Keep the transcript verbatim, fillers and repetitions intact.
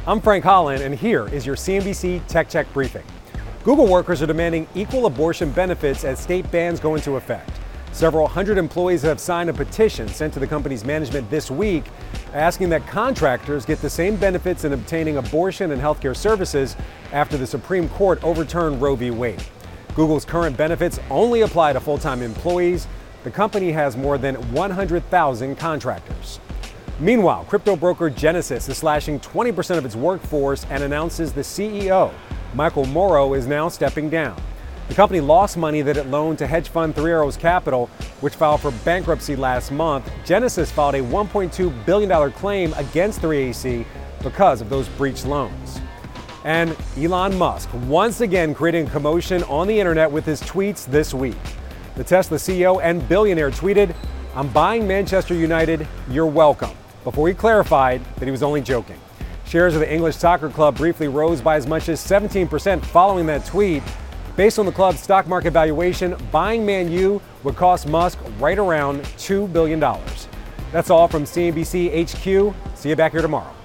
I'm Frank Holland, and here is your C N B C Tech Check briefing. Google workers are demanding equal abortion benefits as state bans go into effect. Several hundred employees have signed a petition sent to the company's management this week asking that contractors get the same benefits in obtaining abortion and healthcare services after the Supreme Court overturned Roe v. Wade. Google's current benefits only apply to full-time employees. The company has more than one hundred thousand contractors. Meanwhile, crypto broker Genesis is slashing twenty percent of its workforce and announces the C E O, Michael Morrow, is now stepping down. The company lost money that it loaned to hedge fund Three Arrows Capital, which filed for bankruptcy last month. Genesis filed a one point two billion dollars claim against three A C because of those breached loans. And Elon Musk once again creating a commotion on the internet with his tweets this week. The Tesla C E O and billionaire tweeted, "I'm buying Manchester United, you're welcome," before he clarified that he was only joking. Shares of the English soccer club briefly rose by as much as seventeen percent following that tweet. Based on the club's stock market valuation, buying Man U would cost Musk right around two billion dollars. That's all from C N B C H Q. See you back here tomorrow.